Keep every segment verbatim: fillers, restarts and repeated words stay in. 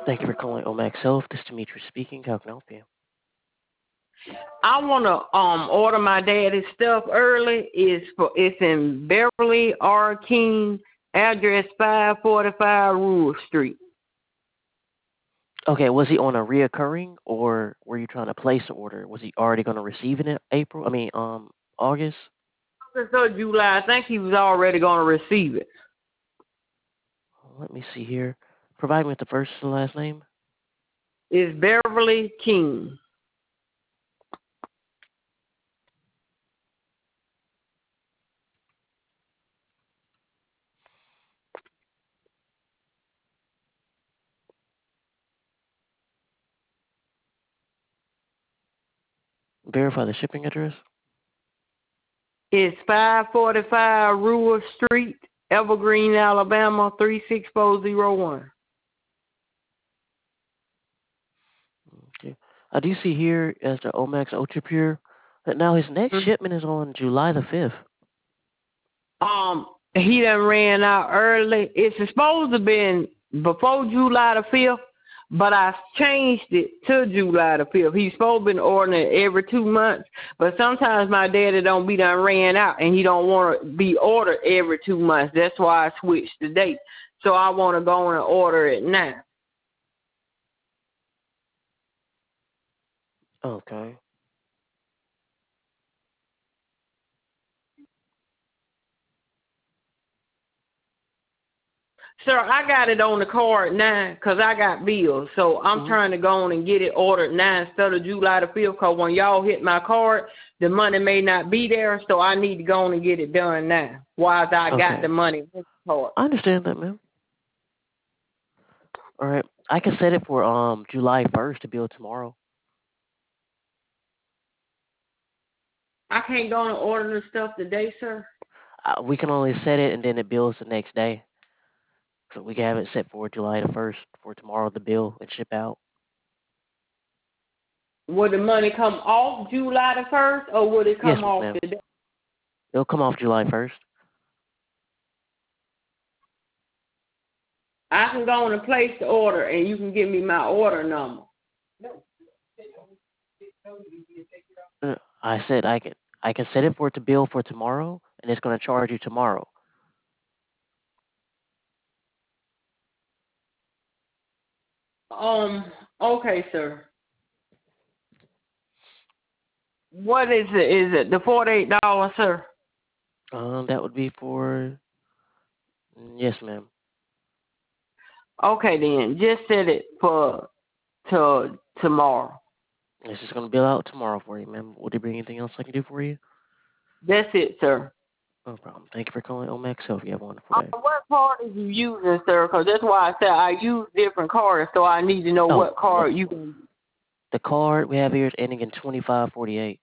Thank you for calling Omax Health. This is Dimitri speaking. How can I help you? I want to um order my daddy's stuff early. It's for it's in Beverly R. King, address five forty-five Rule Street. Okay, was he on a reoccurring or were you trying to place an order? Was he already going to receive it in April? I mean, um, August? So July, I think he was already going to receive it. Let me see here. Provide me with the first and last name. It's Beverly King. Verify the shipping address. It's five forty-five Rule Street, Evergreen, Alabama, three six four zero one. Okay. I do see here as the Omax Ultrapure that now his next shipment is on July the fifth. Um, he done ran out early. It's supposed to been before July the fifth, but I changed it to July the fifth. He's supposed to been ordering it every two months, but sometimes my daddy don't be done ran out, and he don't want to be ordered every two months. That's why I switched the date. So I want to go and order it now. Okay. Sir, I got it on the card now because I got bills. So I'm Mm-hmm. trying to go on and get it ordered now instead of July the fifth because when y'all hit my card, the money may not be there. So I need to go on and get it done now while I Okay. got the money in the card. I understand that, ma'am. All right. I can set it for um July first to bill tomorrow. I can't go and order the stuff today, sir. Uh, we can only set it and then it bills the next day. So we can have it set for July the first for tomorrow to bill and ship out. Will the money come off July the first or will it Yes, come off ma'am. today? It'll come off July first. I can go on and place the order and you can give me my order number. Uh, I said I can I can set it for it to bill for tomorrow, and it's going to charge you tomorrow. Um, okay, sir. What is it? Is it the forty-eight dollars, sir? Um, that would be for yes, ma'am. Okay, then. Just set it for to tomorrow. This is going to bill out tomorrow for you, ma'am. Would there be anything else I can do for you? That's it, sir. No problem. Thank you for calling Omax Health. You have a wonderful Uh, day. what card are you using, sir? Because that's why I said I use different cards, so I need to know Oh, what card you can. the card we have here is ending in twenty-five forty-eight.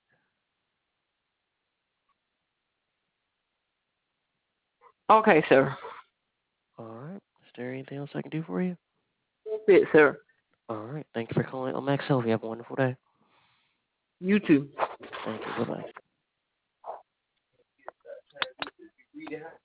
Okay, sir. All right. Is there anything else I can do for you? That's it, sir. All right. Thank you for calling Omax Health. You have a wonderful day. You too. Thank you. Bye bye.